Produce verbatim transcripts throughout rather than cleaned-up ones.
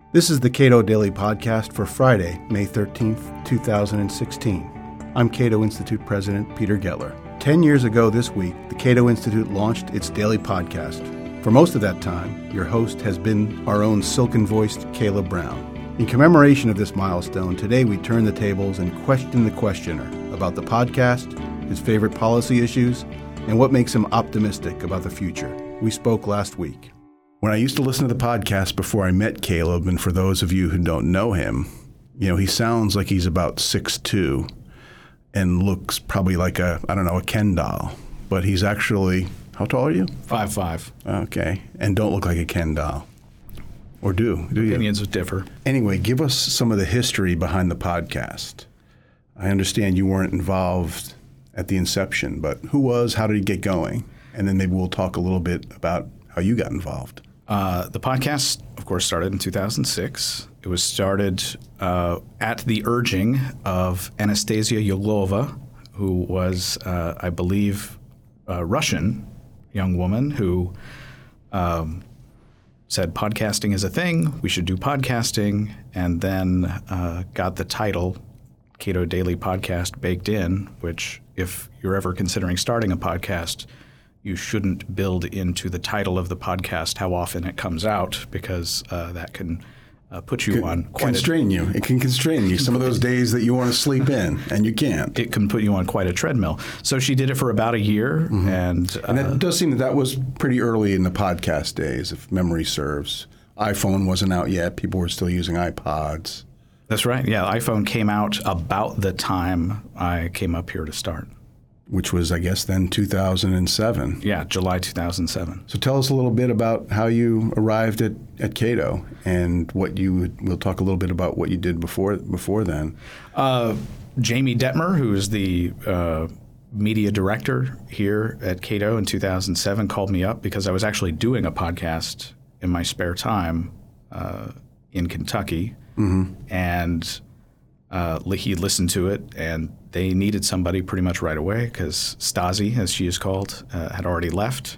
This is the Cato Daily Podcast for Friday, May thirteenth, two thousand sixteen. I'm Cato Institute President Peter Gettler. Ten years ago this week, the Cato Institute launched its daily podcast. For most of that time, your host has been our own silken-voiced Caleb Brown. In commemoration of this milestone, today we turn the tables and question the questioner about the podcast, his favorite policy issues, and what makes him optimistic about the future. We spoke last week. When I used to listen to the podcast before I met Caleb, and for those of you who don't know him, you know, he sounds like he's about six foot two and looks probably like a, I don't know, a Ken doll. But he's actually, how tall are you? five five. Okay. And don't look like a Ken doll. Or do, do you? Opinions would differ. Anyway, give us some of the history behind the podcast. I understand you weren't involved at the inception, but who was, how did it get going? And then maybe we'll talk a little bit about how you got involved. Uh, the podcast, of course, started in two thousand six. It was started uh, at the urging of Anastasia Yulova, who was, uh, I believe, a Russian young woman who um, said podcasting is a thing, we should do podcasting, and then uh, got the title Cato Daily Podcast baked in, which if you're ever considering starting a podcast, you shouldn't build into the title of the podcast how often it comes out, because uh, that can uh, put you Con- on quite constrain a, you. It can constrain you. Some of those days that you want to sleep in and you can't. It can put you on quite a treadmill. So she did it for about a year, mm-hmm. and uh, and it does seem that that was pretty early in the podcast days, if memory serves. iPhone wasn't out yet. People were still using iPods. That's right. Yeah, iPhone came out about the time I came up here to start. Which was, I guess, then two thousand seven. Yeah, July two thousand seven. So tell us a little bit about how you arrived at, at Cato and what you would, we'll talk a little bit about what you did before before then. Uh, Jamie Detmer, who is the uh, media director here at Cato in two thousand seven, called me up because I was actually doing a podcast in my spare time uh, in Kentucky. Mm-hmm. And uh, he listened to it, and they needed somebody pretty much right away because Stasi, as she is called, uh, had already left,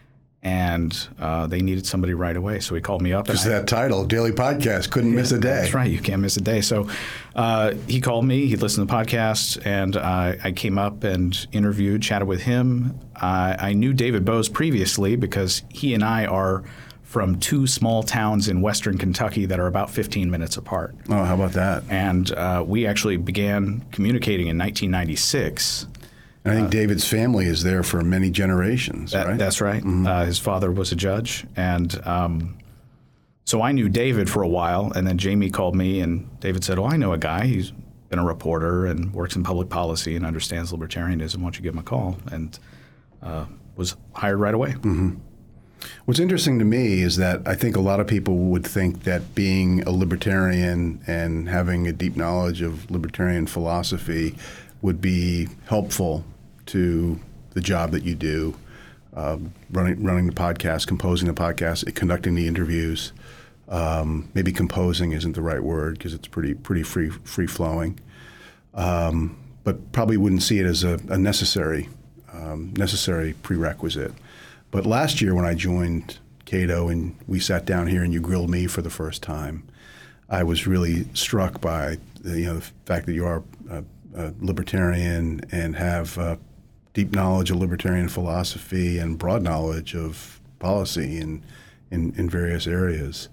and uh, they needed somebody right away. So he called me up. Just that title, Daily Podcast, couldn't yeah, miss a day. That's right. You can't miss a day. So uh, he called me. He listened to the podcast, and I, I came up and interviewed, chatted with him. I, I knew David Bose previously because he and I are from two small towns in western Kentucky that are about fifteen minutes apart. Oh, how about that? And uh, we actually began communicating in nineteen ninety-six. And I think uh, David's family is there for many generations, that, right? That's right. Mm-hmm. Uh, his father was a judge. And um, so I knew David for a while, and then Jamie called me, and David said, oh, I know a guy. He's been a reporter and works in public policy and understands libertarianism. Why don't you give him a call? And uh, was hired right away. Mm-hmm. What's interesting to me is that I think a lot of people would think that being a libertarian and having a deep knowledge of libertarian philosophy would be helpful to the job that you do, uh, running running the podcast, composing the podcast, conducting the interviews. Um, maybe composing isn't the right word because it's pretty pretty free free flowing, um, but probably wouldn't see it as a, a necessary um, necessary prerequisite. But last year when I joined Cato and we sat down here and you grilled me for the first time, I was really struck by the, you know, the fact that you are a, a libertarian and have uh, deep knowledge of libertarian philosophy and broad knowledge of policy in in, in various areas.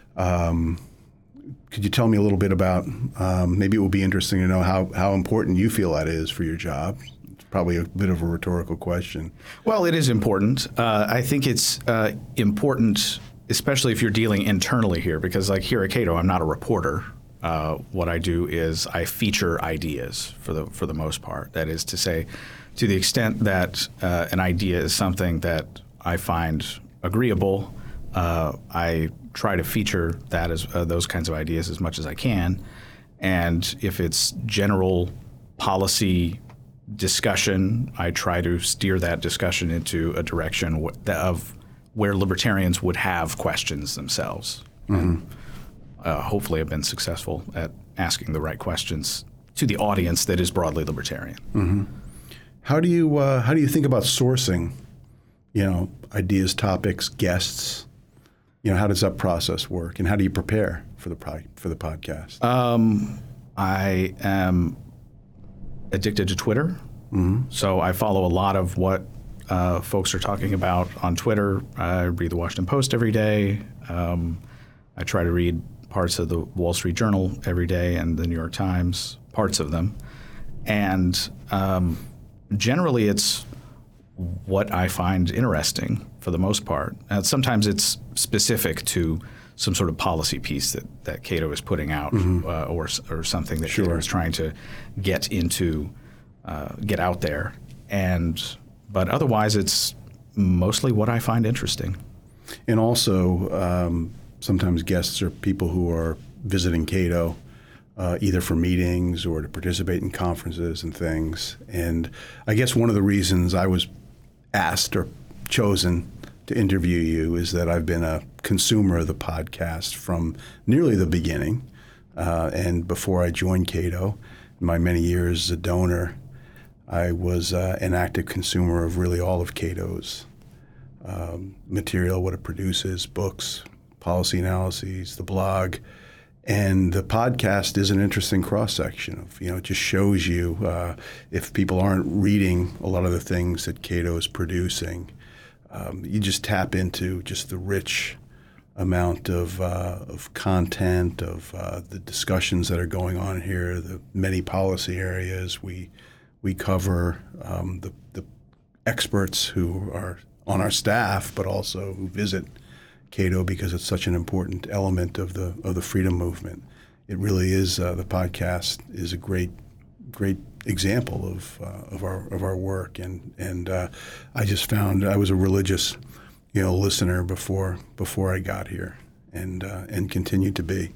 Um, could you tell me a little bit about, um, maybe it would be interesting to know how, how important you feel that is for your job? Probably a bit of a rhetorical question. Well, it is important. Uh, I think it's uh, important, especially if you're dealing internally here, because like here at Cato, I'm not a reporter. Uh, what I do is I feature ideas for the for the most part. That is to say, to the extent that uh, an idea is something that I find agreeable, uh, I try to feature that as uh, those kinds of ideas as much as I can. And if it's general policy discussion, I try to steer that discussion into a direction of where libertarians would have questions themselves. Mm-hmm. And, uh, hopefully I've been successful at asking the right questions to the audience that is broadly libertarian. Mm-hmm. How do you uh, how do you think about sourcing, you know, ideas, topics, guests? you know, how does that process work, and how do you prepare for the pod, for the podcast? Um, I am addicted to Twitter, mm-hmm. so I follow a lot of what uh, folks are talking about on Twitter. I read the Washington Post every day. Um, I try to read parts of the Wall Street Journal every day and the New York Times, parts of them, and um, generally it's what I find interesting for the most part. And sometimes it's specific to some sort of policy piece that, that Cato is putting out, mm-hmm. uh, or or something that sure. Cato is trying to get into, uh, get out there. And but otherwise, it's mostly what I find interesting. And also, um, sometimes guests are people who are visiting Cato, uh, either for meetings or to participate in conferences and things. And I guess one of the reasons I was asked or chosen to interview you is that I've been a consumer of the podcast from nearly the beginning. Uh, and before I joined Cato, in my many years as a donor, I was uh, an active consumer of really all of Cato's um, material, what it produces, books, policy analyses, the blog. And the podcast is an interesting cross-section of, you know, it just shows you uh, if people aren't reading a lot of the things that Cato is producing, um, you just tap into just the rich amount of uh, of content, of uh, the discussions that are going on here, the many policy areas we we cover, um, the, the experts who are on our staff, but also who visit Cato because it's such an important element of the of the freedom movement. It really is. Uh, the podcast is a great, great example of uh, of our of our work, and and uh, I just found I was a religious, you know, listener before before I got here, and uh, and continue to be.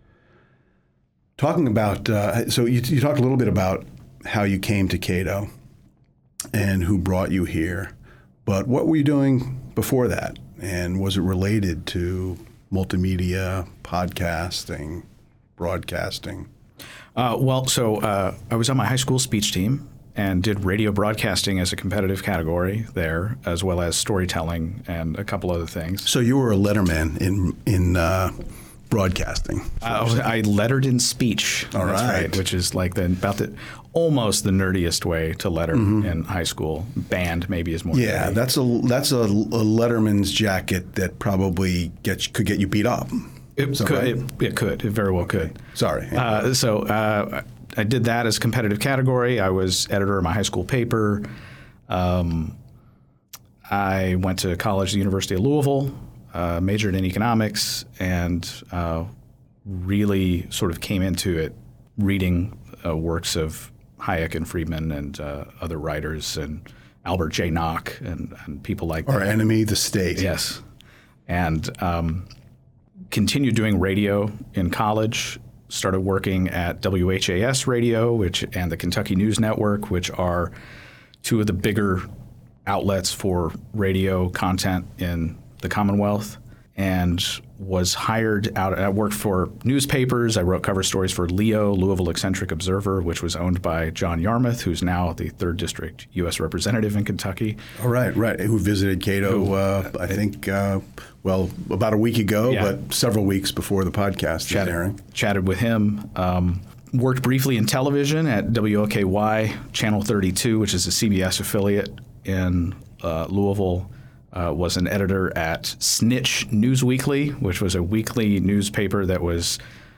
Talking about uh, so you, you talked a little bit about how you came to Cato, and who brought you here, but what were you doing before that? And was it related to multimedia, podcasting, broadcasting? Uh, well, so uh, I was on my high school speech team and did radio broadcasting as a competitive category there, as well as storytelling and a couple other things. So you were a letterman in in uh, broadcasting. Uh, I lettered in speech. All That's right. right, which is like the about the almost the nerdiest way to letter mm-hmm. in high school. Band maybe is more. Yeah, nerdy. that's a that's a, a letterman's jacket that probably gets could get you beat up. It could. Right? It, it could. It very well okay. could. Sorry. Uh, so uh, I did that as a competitive category. I was editor of my high school paper. Um, I went to college at the University of Louisville, uh, majored in economics, and uh, really sort of came into it reading uh, works of Hayek and Friedman and uh, other writers and Albert J. Nock and, and people like Our that. Our enemy, the state. Yes. And um, continued doing radio in college, started working at W H A S Radio which and the Kentucky News Network, which are two of the bigger outlets for radio content in the Commonwealth, and was hired out. I worked for newspapers. I wrote cover stories for Leo, Louisville Eccentric Observer, which was owned by John Yarmouth, who's now the third District U S Representative in Kentucky. All right, right. Who visited Cato, who, uh, I think, uh, well, about a week ago, yeah. but several weeks before the podcast chatted, is airing. Chatted with him. Um, worked briefly in television at W L K Y Channel thirty-two, which is a C B S affiliate in uh, Louisville. Uh, was an editor at Snitch Newsweekly, which was a weekly newspaper that was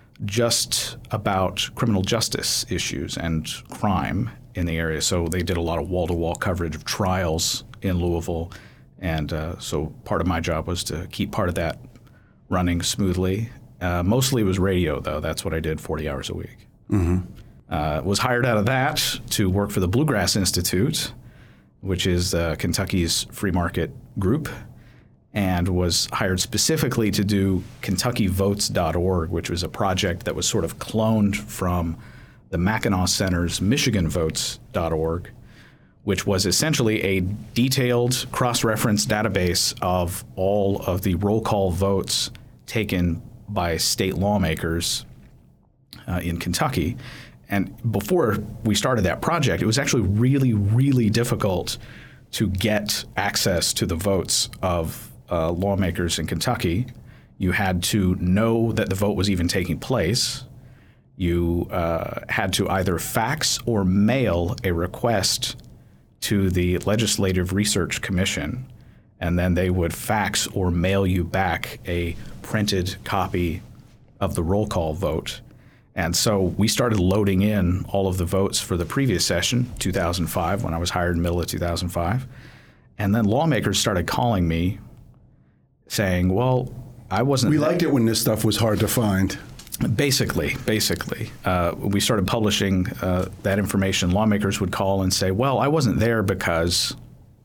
just about criminal justice issues and crime in the area. So they did a lot of wall-to-wall coverage of trials in Louisville. And uh, so part of my job was to keep part of that running smoothly. Uh, mostly it was radio, though. That's what I did forty hours a week. Mm-hmm. Uh, was hired out of that to work for the Bluegrass Institute, which is uh, Kentucky's free market group, and was hired specifically to do Kentucky Votes dot org, which was a project that was sort of cloned from the Mackinac Center's Michigan Votes dot org, which was essentially a detailed cross-reference database of all of the roll call votes taken by state lawmakers uh, in Kentucky. And before we started that project, it was actually really, really difficult to get access to the votes of uh, lawmakers in Kentucky. You had to know that the vote was even taking place. You uh, had to either fax or mail a request to the Legislative Research Commission, and then they would fax or mail you back a printed copy of the roll call vote. And so we started loading in all of the votes for the previous session, two thousand five, when I was hired in the middle of two thousand five. And then lawmakers started calling me saying, well, I wasn't We there. liked it when this stuff was hard to find. Basically, basically. Uh, we started publishing uh, that information. Lawmakers would call and say, well, I wasn't there because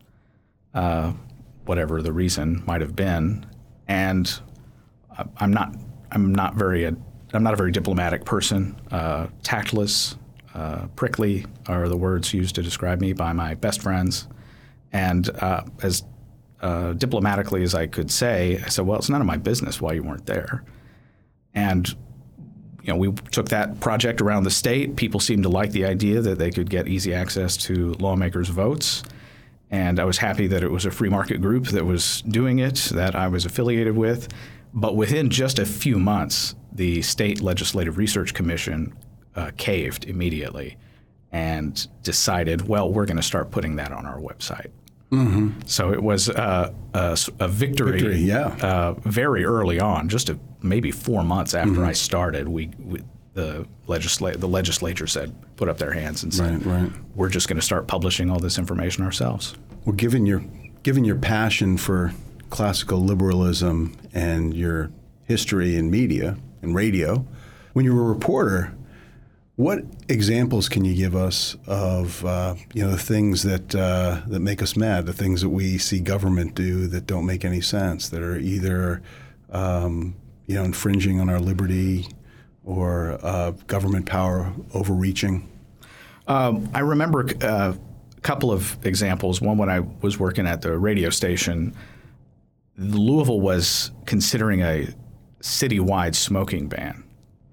uh, whatever the reason might have been. And I- I'm not I'm not very a, I'm not a very diplomatic person. Uh, tactless, uh, prickly are the words used to describe me by my best friends. And uh, as uh, diplomatically as I could say, I said, well, it's none of my business why you weren't there. And you know, we took that project around the state. People seemed to like the idea that they could get easy access to lawmakers' votes. And I was happy that it was a free market group that was doing it, that I was affiliated with. But within just a few months, the State Legislative Research Commission uh, caved immediately and decided, well, we're going to start putting that on our website. Mm-hmm. So it was uh, a, a victory, Victory, yeah. uh, very early on, just a, maybe four months after mm-hmm. I started. We, we the legisla- the legislature said, put up their hands and said, right, right. we're just going to start publishing all this information ourselves. Well, given your given your passion for classical liberalism and your history in media and radio, when you were a reporter, what examples can you give us of uh, you know the things that uh, that make us mad, the things that we see government do that don't make any sense, that are either um, you know infringing on our liberty or uh, government power overreaching? Um, I remember uh, a couple of examples. One, when I was working at the radio station, Louisville was considering a citywide smoking ban.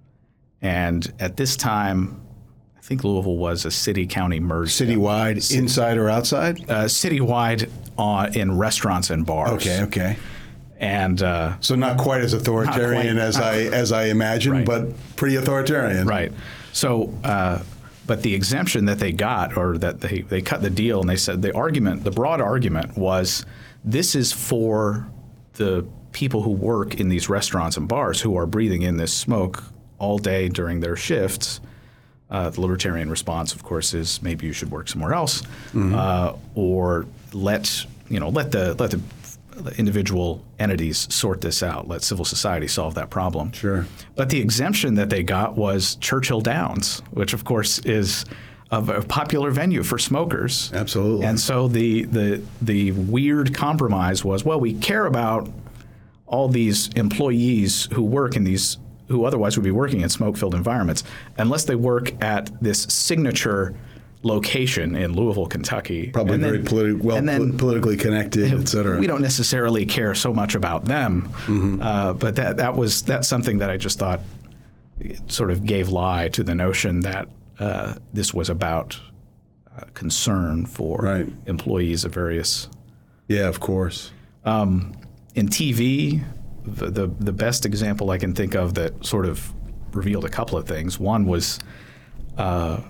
And at this time, I think Louisville was a city-county merged. Citywide, City, inside or outside? Uh, citywide on, in restaurants and bars. Okay, okay. And uh, so not quite as authoritarian quite, as I as I imagined, right. but pretty authoritarian. Right. So, uh, but the exemption that they got, or that they, they cut the deal, and they said the argument, the broad argument was, this is for the people who work in these restaurants and bars who are breathing in this smoke all day during their shifts. Uh, the libertarian response, of course, is maybe you should work somewhere else, mm-hmm. uh, or let you know let the let the individual entities sort this out. Let civil society solve that problem. Sure. But the exemption that they got was Churchill Downs, which of course is a, a popular venue for smokers. Absolutely. And so the the the weird compromise was, well, we care about all these employees who work in these who otherwise would be working in smoke-filled environments, unless they work at this signature location in Louisville, Kentucky. Probably and very then, politi- well then, po- politically connected, et cetera. We don't necessarily care so much about them, mm-hmm. uh, but that that was that's something that I just thought sort of gave lie to the notion that uh, this was about uh, concern for right. employees of various. Yeah, of course. Um, in T V, the, the the best example I can think of that sort of revealed a couple of things. One was. Uh,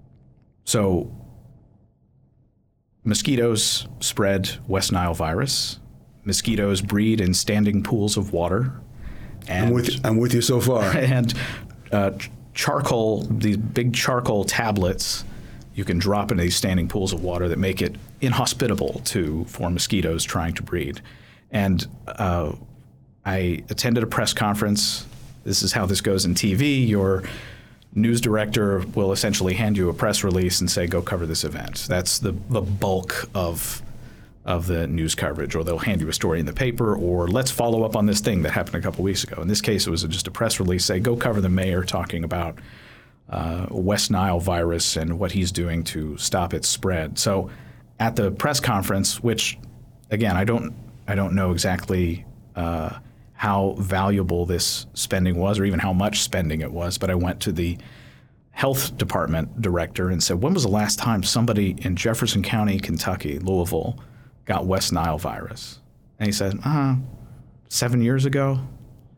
So mosquitoes spread West Nile virus. Mosquitoes breed in standing pools of water. And, I'm with you, I'm with you so far. And uh, charcoal, these big charcoal tablets, you can drop into these standing pools of water that make it inhospitable to for mosquitoes trying to breed. And uh, I attended a press conference. This is how this goes in T V. Your news director will essentially hand you a press release and say, go cover this event. That's the, the bulk of of the news coverage. Or they'll hand you a story in the paper, or let's follow up on this thing that happened a couple weeks ago. In this case, it was just a press release, say, go cover the mayor talking about uh, West Nile virus and what he's doing to stop its spread. So at the press conference, which, again, I don't, I don't know exactly uh, how valuable this spending was or even how much spending it was, but I went to the health department director and said, when was the last time somebody in Jefferson County, Kentucky, Louisville, got West Nile virus? And he said, uh, seven years ago.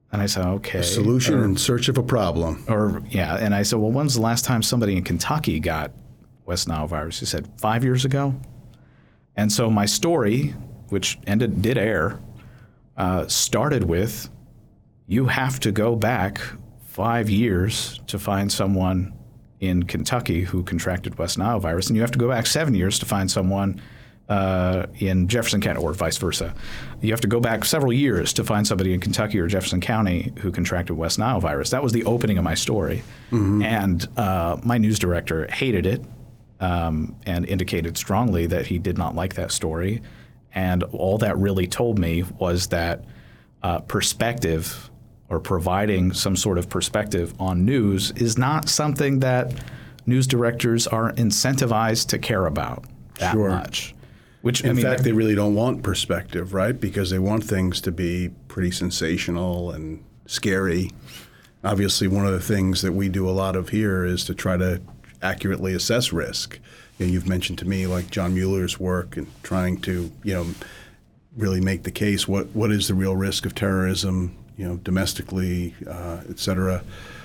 And I said, okay. A solution or, in search of a problem. Or, yeah. And I said, well, when's the last time somebody in Kentucky got West Nile virus? He said, five years ago. And so my story, which ended, did air, uh, started with, you have to go back five years to find someone in Kentucky who contracted West Nile virus, and you have to go back seven years to find someone uh, in Jefferson County, or vice versa. You have to go back several years to find somebody in Kentucky or Jefferson County who contracted West Nile virus. That was the opening of my story. Mm-hmm. And uh, my news director hated it um, and indicated strongly that he did not like that story. And all that really told me was that uh, perspective, or providing some sort of perspective on news, is not something that news directors are incentivized to care about that Sure. much. Which, In I mean, fact, they really don't want perspective, right? Because they want things to be pretty sensational and scary. Obviously, one of the things that we do a lot of here is to try to accurately assess risk. And you've mentioned to me, like John Mueller's work and trying to, you know, really make the case. What what is the real risk of terrorism, you know, domestically, uh, et cetera.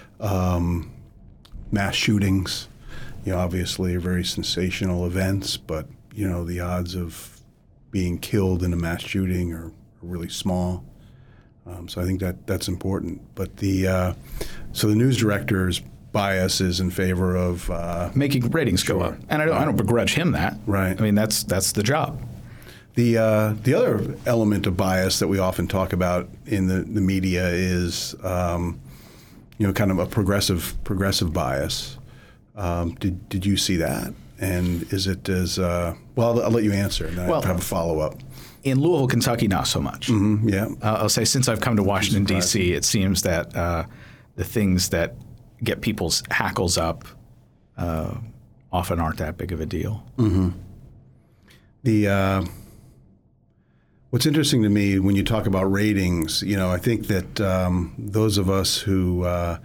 Um, mass shootings, you know, obviously are very sensational events, but you know, the odds of being killed in a mass shooting are, are really small. Um, so I think that that's important. But the uh, so the news director's bias is in favor of uh, making ratings sure. go up, and I don't, I don't begrudge him that. Right. I mean, that's that's the job. The uh, the other element of bias that we often talk about in the, the media is um, you know, kind of a progressive progressive bias. Um, did did you see that? And is it as uh, well? I'll, I'll let you answer, and then Well, I have a follow up. In Louisville, Kentucky, not so much. Mm-hmm, yeah, Uh, I'll say since I've come to Washington, D C, it seems that uh, the things that get people's hackles up uh, often aren't that big of a deal. Mm-hmm. The uh, what's interesting to me when you talk about ratings, you know, I think that um, those of us who uh,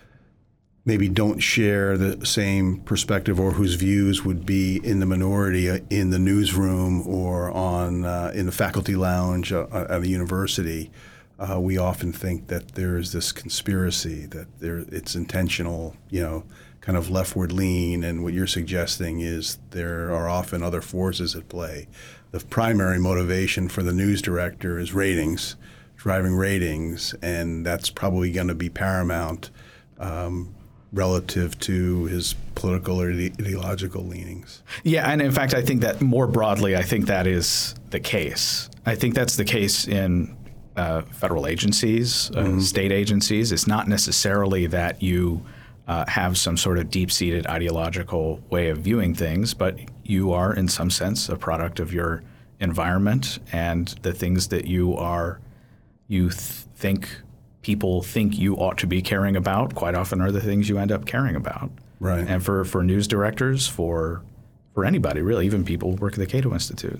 maybe don't share the same perspective, or whose views would be in the minority in the newsroom or on uh, in the faculty lounge uh, at a university, uh, we often think that there is this conspiracy, that there it's intentional, you know, kind of leftward lean. And what you're suggesting is there are often other forces at play. The primary motivation for the news director is ratings, driving ratings, and that's probably going to be paramount Um, relative to his political or ide- ideological leanings. Yeah, and in fact, I think that more broadly, I think that is the case. I think that's the case in uh, federal agencies, uh, mm-hmm. state agencies. It's not necessarily that you uh, have some sort of deep-seated ideological way of viewing things, but you are, in some sense, a product of your environment, and the things that you are, you th- think people think you ought to be caring about quite often are the things you end up caring about. Right. And for, for news directors, for for anybody really, even people who work at the Cato Institute.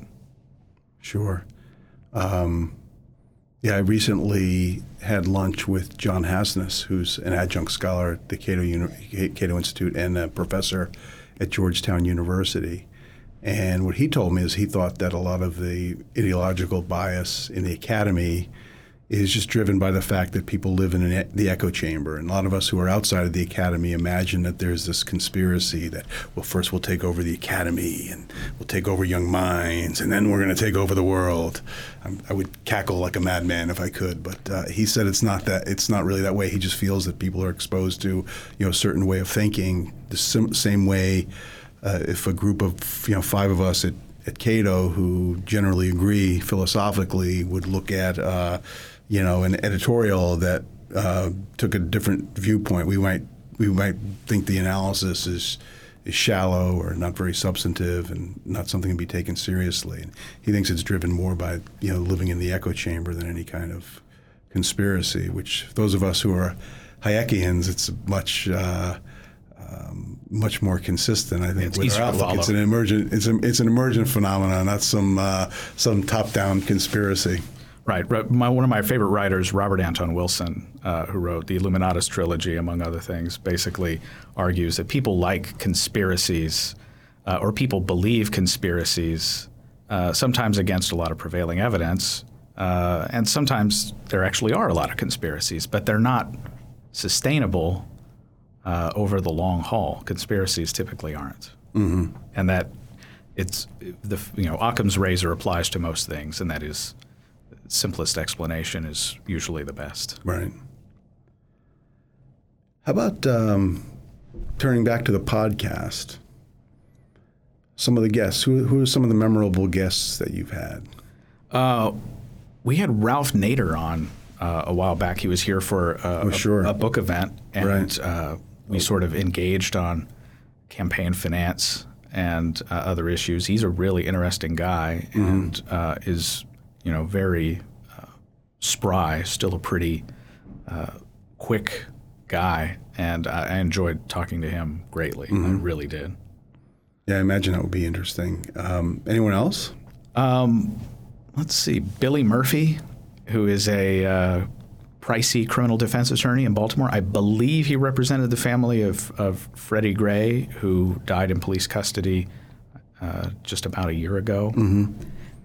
Sure. Um, yeah, I recently had lunch with John Hasness, who's an adjunct scholar at the Cato, Uni- Cato Institute and a professor at Georgetown University. And what he told me is he thought that a lot of the ideological bias in the academy is just driven by the fact that people live in an, the echo chamber. And a lot of us who are outside of the academy imagine that there's this conspiracy that, well, first we'll take over the academy and we'll take over young minds, and then we're going to take over the world. I'm, I would cackle like a madman if I could, but uh, he said it's not that. It's not really that way. He just feels that people are exposed to, you know, a certain way of thinking, the sim- same way uh, if a group of, you know, five of us at, at Cato who generally agree philosophically would look at uh, you know, an editorial that uh, took a different viewpoint, we might we might think the analysis is is shallow or not very substantive and not something to be taken seriously. And he thinks it's driven more by, you know, living in the echo chamber than any kind of conspiracy. Which those of us who are Hayekians, it's much uh, um, much more consistent. I think it's with our outlook. It's an emergent it's a, it's an emergent phenomenon, not some uh, some top down conspiracy. Right. My, one of my favorite writers, Robert Anton Wilson, uh, who wrote the Illuminatus trilogy, among other things, basically argues that people like conspiracies uh, or people believe conspiracies, uh, sometimes against a lot of prevailing evidence, Uh, and sometimes there actually are a lot of conspiracies, but they're not sustainable uh, over the long haul. Conspiracies typically aren't. Mm-hmm. And that it's the you know Occam's razor applies to most things, and that is simplest explanation is usually the best. Right. How about um, turning back to the podcast? Some of the guests. Who, who are some of the memorable guests that you've had? Uh, we had Ralph Nader on uh, a while back. He was here for uh, oh, sure. a, a book event, and right. uh, we sort of engaged on campaign finance and uh, other issues. He's a really interesting guy, mm-hmm. and uh, is you know very uh, spry, still a pretty uh, quick guy, and I, I enjoyed talking to him greatly. Mm-hmm. I really did. Yeah, I imagine that would be interesting. Um, anyone else? Um, let's see. Billy Murphy, who is a uh, pricey criminal defense attorney in Baltimore. I believe he represented the family of, of Freddie Gray, who died in police custody uh, just about a year ago. Mm-hmm.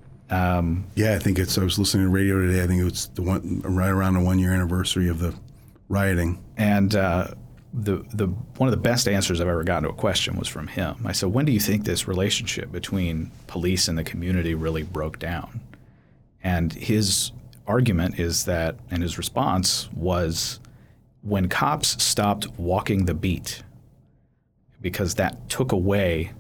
Um, yeah, I think it's. I was listening to the radio today. I think it was the one right around the one year anniversary of the rioting. And uh, the the one of the best answers I've ever gotten to a question was from him. I said, "When do you think this relationship between police and the community really broke down?" And his argument is that, and his response was, when cops stopped walking the beat, because that took away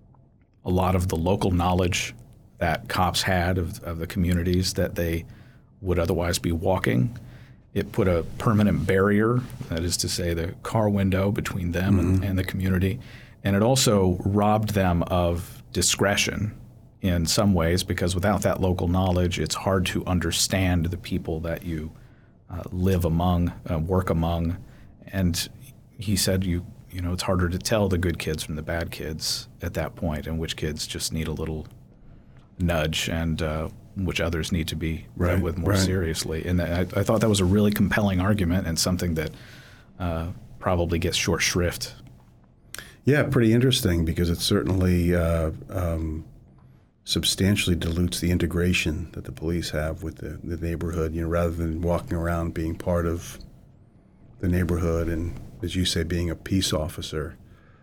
a lot of the local knowledge that cops had of, of the communities that they would otherwise be walking. It put a permanent barrier, that is to say the car window between them mm-hmm. and, and the community. And it also robbed them of discretion in some ways, because without that local knowledge, it's hard to understand the people that you uh, live among, uh, work among. And he said, you you know, it's harder to tell the good kids from the bad kids at that point, and which kids just need a little nudge, and uh, which others need to be right, read with more right. seriously. And I, I thought that was a really compelling argument, and something that uh, probably gets short shrift. Yeah, pretty interesting, because it certainly uh, um, substantially dilutes the integration that the police have with the, the neighborhood, you know, rather than walking around being part of the neighborhood and, as you say, being a peace officer.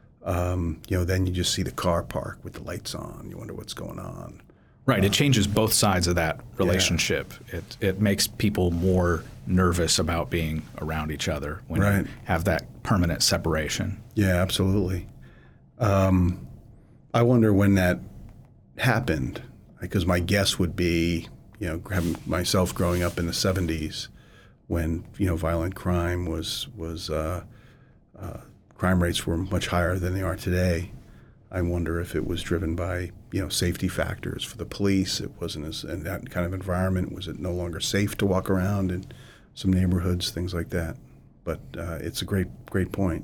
Um, you know, then you just see the car park with the lights on. You wonder what's going on. Right. It changes both sides of that relationship. Yeah. It it makes people more nervous about being around each other when right. you have that permanent separation. Yeah, absolutely. Um, I wonder when that happened, because my guess would be, you know, having myself growing up in the seventies, when you know violent crime was was uh, uh, crime rates were much higher than they are today. I wonder if it was driven by, you know, safety factors for the police. It wasn't as, in that kind of environment, was it no longer safe to walk around in some neighborhoods, things like that. But uh, it's a great, great point.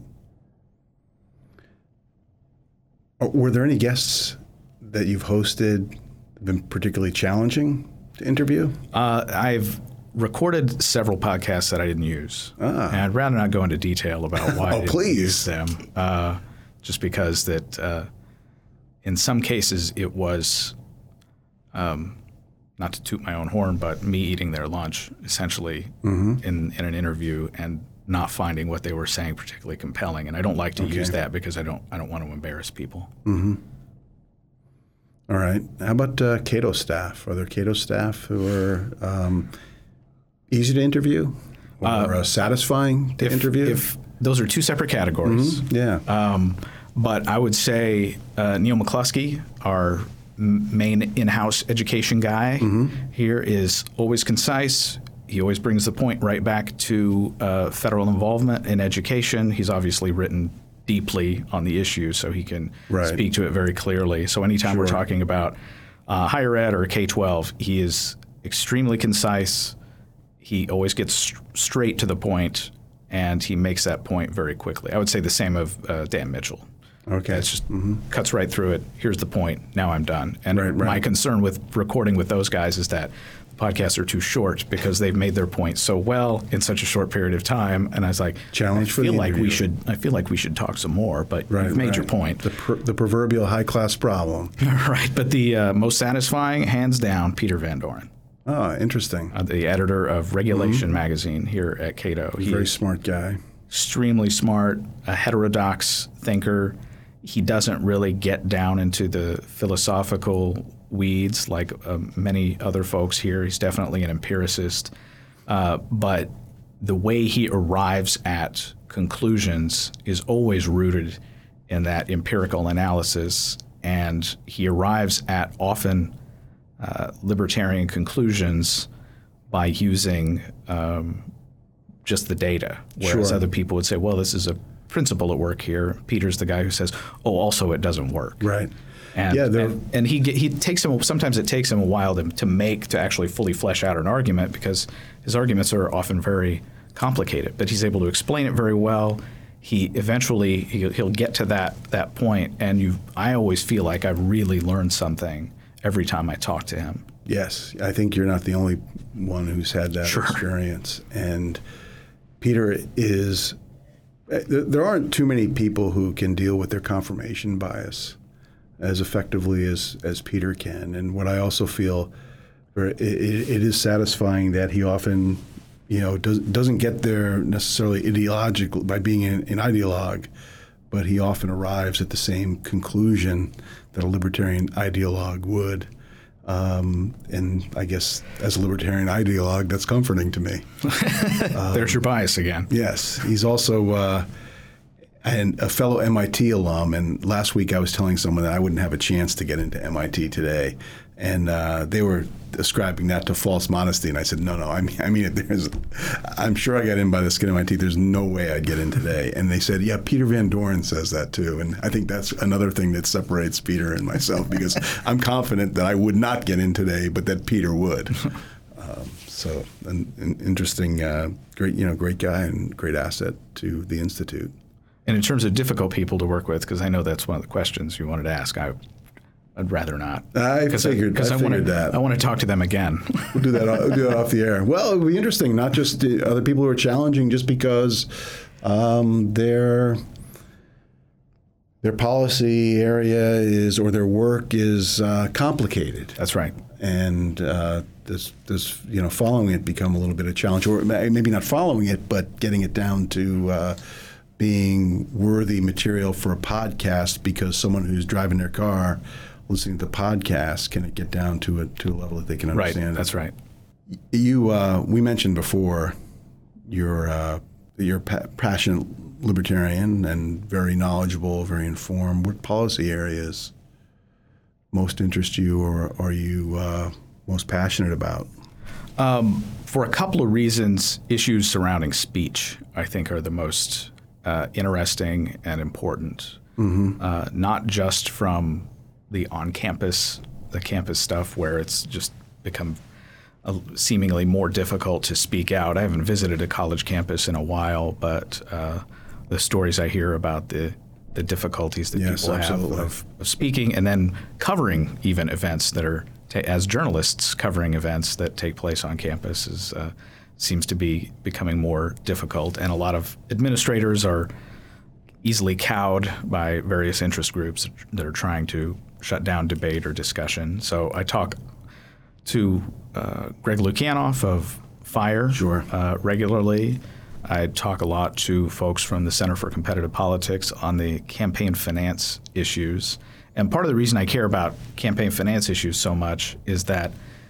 Were there any guests that you've hosted been particularly challenging to interview? Uh, I've recorded several podcasts that I didn't use. Ah. And I'd rather not go into detail about why oh, I didn't please. use them. Uh, just because that uh, in some cases it was, um, not to toot my own horn, but me eating their lunch, essentially, mm-hmm. in, in an interview, and not finding what they were saying particularly compelling. And I don't like to okay. use that, because I don't I don't want to embarrass people. Mm-hmm. All right. How about uh, Cato staff? Are there Cato staff who are um, easy to interview or uh, uh, satisfying to if, interview? If those are two separate categories. Mm-hmm. Yeah. Um, but I would say uh, Neil McCluskey, our m- main in-house education guy mm-hmm. here, is always concise. He always brings the point right back to uh, federal involvement in education. He's obviously written deeply on the issue, so he can right. speak to it very clearly. So anytime sure. we're talking about uh, higher ed or K twelve, he is extremely concise. He always gets st- straight to the point, and he makes that point very quickly. I would say the same of uh, Dan Mitchell. Okay. It's just mm-hmm. cuts right through it. Here's the point. Now I'm done. And right, right. my concern with recording with those guys is that the podcasts are too short, because they've made their point so well in such a short period of time. And I was like, Challenge I for feel the like interview. we should. I feel like we should talk some more. But right, you've made right. your point. The, pr- the proverbial high class problem. Right. But the uh, most satisfying, hands down, Peter Van Doren. Oh, interesting. uh, the editor of Regulation mm-hmm. magazine here at Cato. He's a very smart guy. Extremely smart, a heterodox thinker. He doesn't really get down into the philosophical weeds like uh, many other folks here. He's definitely an empiricist. Uh, but the way he arrives at conclusions is always rooted in that empirical analysis, and he arrives at often uh, libertarian conclusions by using um, just the data, whereas Sure. other people would say, well, this is a principle at work here. Peter's the guy who says, oh, also it doesn't work. Right. And, yeah, and, and he he takes him. Sometimes it takes him a while to, to make to actually fully flesh out an argument because his arguments are often very complicated. But he's able to explain it very well. He eventually he'll, he'll get to that that point, and you. I always feel like I've really learned something every time I talk to him. Yes, I think you're not the only one who's had that Sure. experience. And Peter is. There aren't too many people who can deal with their confirmation bias as effectively as, as Peter can. And what I also feel, it, it is satisfying that he often, you know, does, doesn't get there necessarily ideological by being an, an ideologue, but he often arrives at the same conclusion that a libertarian ideologue would. Um, and I guess as a libertarian ideologue, that's comforting to me. um, There's your bias again. Yes. He's also uh, and a fellow M I T alum. And last week I was telling someone that I wouldn't have a chance to get into M I T today. And uh, they were ascribing that to false modesty. And I said, no, no, I mean, I mean, there's, I'm sure I got in by the skin of my teeth. There's no way I'd get in today. And they said, yeah, Peter Van Doren says that too. And I think that's another thing that separates Peter and myself because I'm confident that I would not get in today, but that Peter would. Um, so an, an interesting, uh, great, you know, great guy and great asset to the Institute. And in terms of difficult people to work with, because I know that's one of the questions you wanted to ask, I I'd rather not. I figured, I, I, I figured wanna, that. I want to talk to them again. We'll do that. We'll do that off the air. Well, it would be interesting, not just the other people who are challenging just because um, their their policy area is or their work is uh, complicated. That's right. And uh, this, this, you know, following it become a little bit of a challenge, or maybe not following it, but getting it down to uh, being worthy material for a podcast because someone who's driving their car listening to the podcast can it get down to a to a level that they can understand. Right, that's right. You, uh, we mentioned before, you're uh, you're a pa- passionate libertarian and very knowledgeable, very informed. What policy areas most interest you, or are you uh, most passionate about? Um, for a couple of reasons, issues surrounding speech, I think, are the most uh, interesting and important. Mm-hmm. Uh, not just from the on-campus, the campus stuff where it's just become uh, seemingly more difficult to speak out. I haven't visited a college campus in a while, but uh, the stories I hear about the the difficulties that yes, people absolutely. have of, of speaking and then covering even events that are, ta- as journalists, covering events that take place on campus is uh, seems to be becoming more difficult. And a lot of administrators are easily cowed by various interest groups that are trying to shut down debate or discussion. So I talk to uh, Greg Lukianoff of FIRE sure. uh, regularly. I talk a lot to folks from the Center for Competitive Politics on the campaign finance issues. And part of the reason I care about campaign finance issues so much is that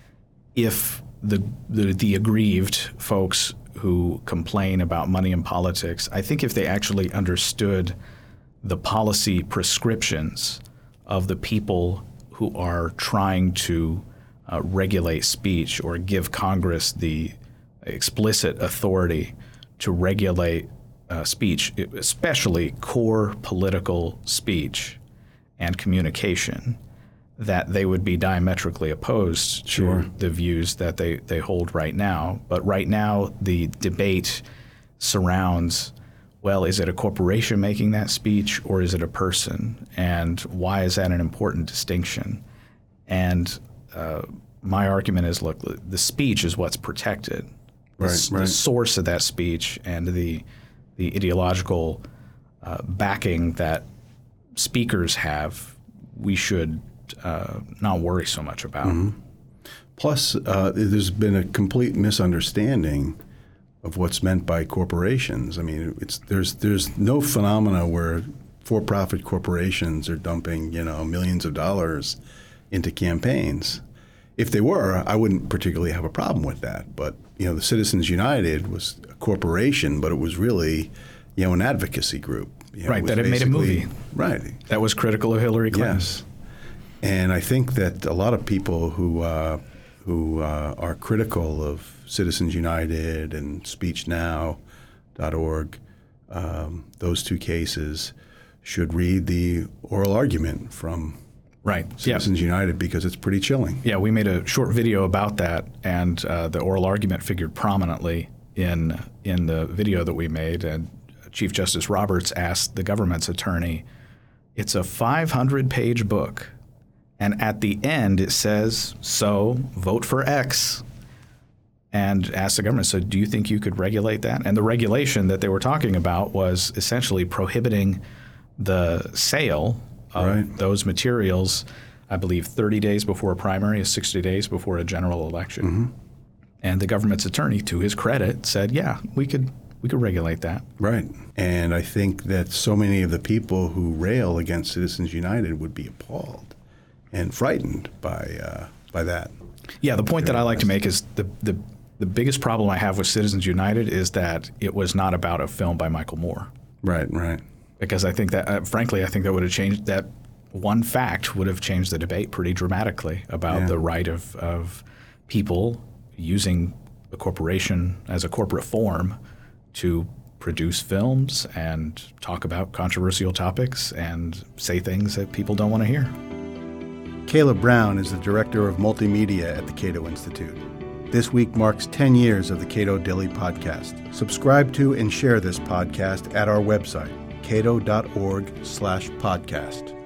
if the the, the aggrieved folks who complain about money in politics, I think if they actually understood the policy prescriptions of the people who are trying to uh, regulate speech or give Congress the explicit authority to regulate uh, speech, especially core political speech and communication, that they would be diametrically opposed sure. to the views that they, they hold right now. But right now, the debate surrounds, well, is it a corporation making that speech or is it a person? And why is that an important distinction? And uh, my argument is, look, the speech is what's protected. Right, the, right. the source of that speech and the the ideological uh, backing that speakers have, we should uh, not worry so much about. Mm-hmm. Plus, uh, there's been a complete misunderstanding of what's meant by corporations. I mean, it's there's there's no phenomena where for-profit corporations are dumping, you know, millions of dollars into campaigns. If they were, I wouldn't particularly have a problem with that. But, you know, the Citizens United was a corporation, but it was really, you know, an advocacy group. You know, right, that had made a movie. Right. That was critical of Hillary Clinton. Yes. And I think that a lot of people who uh, who uh, are critical of Citizens United and speech now dot org, um, those two cases, should read the oral argument from right. Citizens yeah. United because it's pretty chilling. Yeah, we made a short video about that, and uh, the oral argument figured prominently in in the video that we made. And Chief Justice Roberts asked the government's attorney, it's a five hundred page book, and at the end it says, so vote for X. And asked the government, so do you think you could regulate that? And the regulation that they were talking about was essentially prohibiting the sale of right. those materials, I believe thirty days before a primary, is sixty days before a general election. Mm-hmm. And the government's attorney, to his credit, said, yeah, we could we could regulate that. Right. And I think that so many of the people who rail against Citizens United would be appalled and frightened by uh, by that. Yeah, the point that I like to make is the, the the biggest problem I have with Citizens United is that it was not about a film by Michael Moore. Right, right. Because I think that, uh, frankly, I think that would have changed, that one fact would have changed the debate pretty dramatically about yeah. the right of, of people using the corporation as a corporate form to produce films and talk about controversial topics and say things that people don't want to hear. Caleb Brown is the director of multimedia at the Cato Institute. This week marks ten years of the Cato Daily Podcast. Subscribe to and share this podcast at our website, cato dot org slash podcast.